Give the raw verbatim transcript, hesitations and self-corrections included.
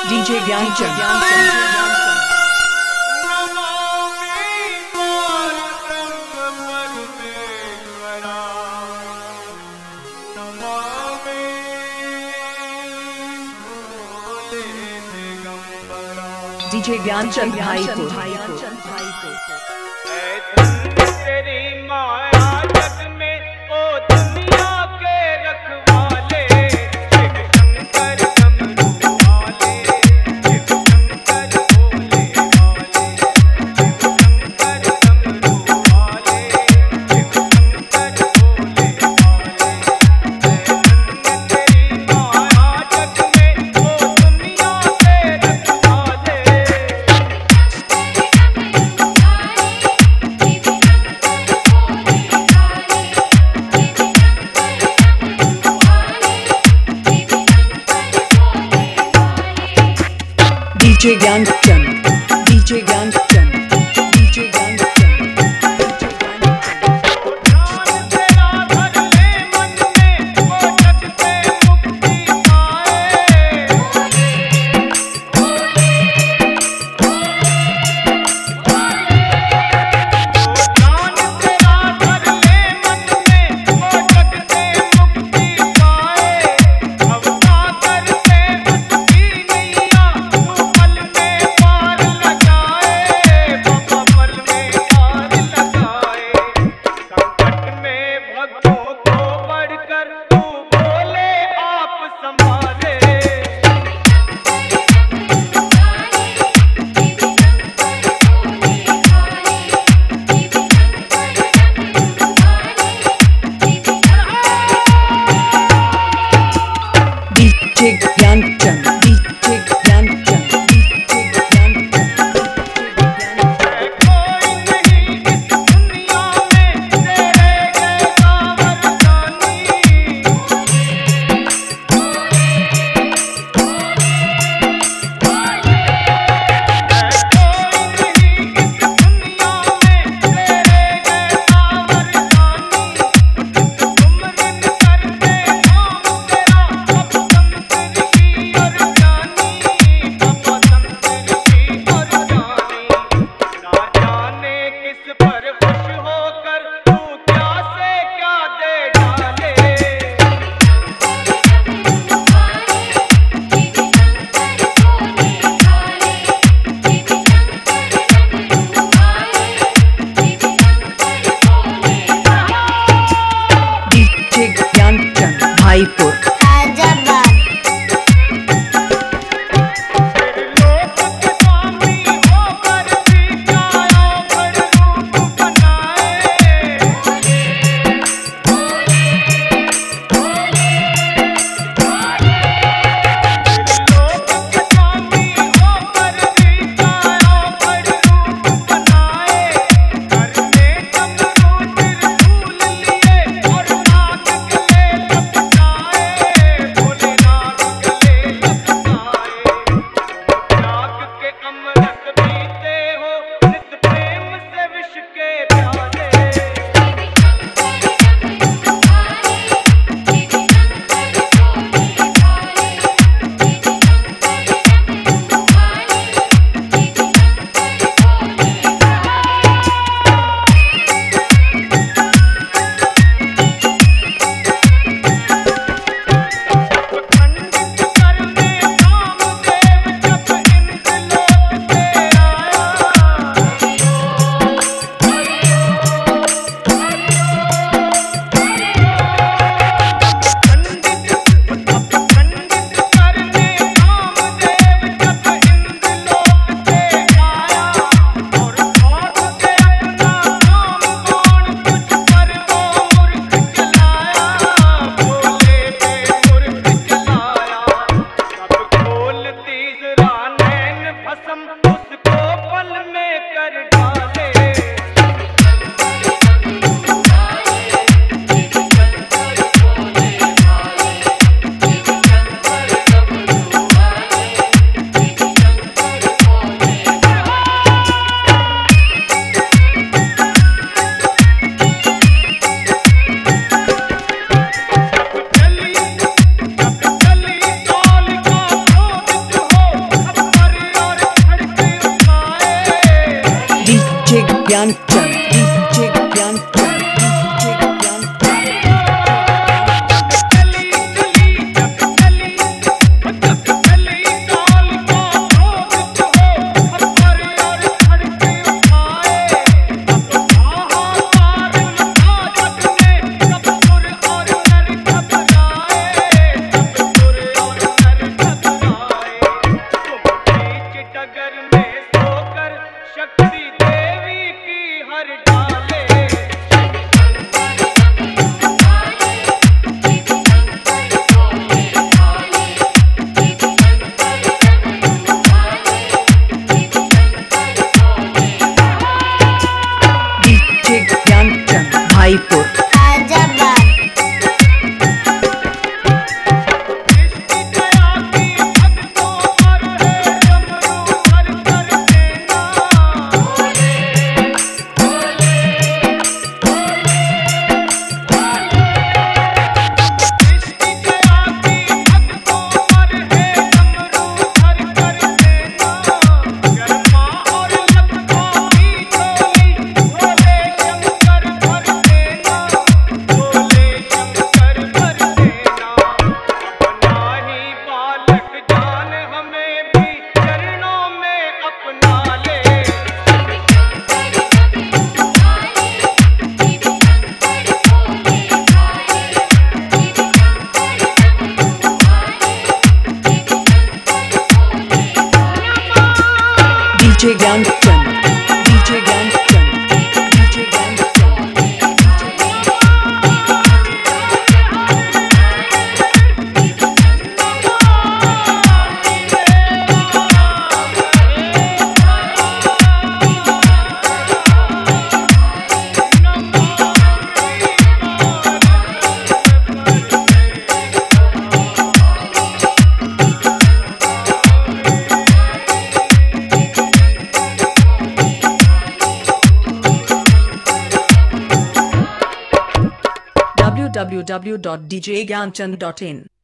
DJ Gyanchand. DJ Gyanchand भाई को तेरी माया जग में ओ दुनिया के रखवाले, शिव शंकर डमरू वाले, शिव शंकर भोले वाले, शिव शंकर डमरू वाले, शिव शंकर भोले वाले। तेरी माया जग में ओ दुनिया के रखवाले, DJ Gyanchand. DJ Gyanchand. DJ Gyanchand. ध्यान तेरा भर ले मन में, वो जग से मुक्ति पाए। ध्यान तेरा भर ले मन में, वो जग से मुक्ति पाए। भवसागर से उसकी नैया तू पल में पार लगाए, बाबा पल में पार लगाए। संकट में भक्तों को बढ़कर तू बोले आप संभाले। DJ Gyanchand. DJ Gyanchand. DJ Gyanchand. है कोई नहीं इस दुनिया में तेरे जैसा वरदानी। है कोई नहीं इस दुनिया में तेरे जैसा वरदानी। तुमरिन करते नाम तेरा अब संतर की और जानी, बाबा संतर की और जानी। ना जाने किस पर खुश होकर तू क्या से क्या दे डाले। डीजे ज्ञानचंद भाईपुर। फिर लोक के स्वामी होकर भी चारों भर रूप बनाए। फिर लोक के स्वामी होकर भी चारों भर रूप बनाए। घर में डमरू त्रिशूल लिए और नाग गले लपटाए, Gyanchand, D J Gyanchand, D J Gyanchand. चली चली जब चली जब चली डाल को क्रोध हो हम पर और धड़के उठाए अब कहाँ पार मचा जग में सब सुर और नर घबराए सब सुर और नर घबराए तुम बीच डगर में सोकर शक्ति देवी की हर डाले D J Gyanchand, Bhaipur. इसकी दया की भक्तों पर है डमरू भर कर देना इसकी दया की भक्तों पर है डमरू भर कर देना शर्मा और लखनऊ की झोली भोले शंकर भर देना भोले शंकर भर देना अपना ही बालक जान हमें भी चरणों में अपना ले D J Gyanchand, D J Gyanchand, D J Gyanchand, D J w w w dot d j gyanchand dot in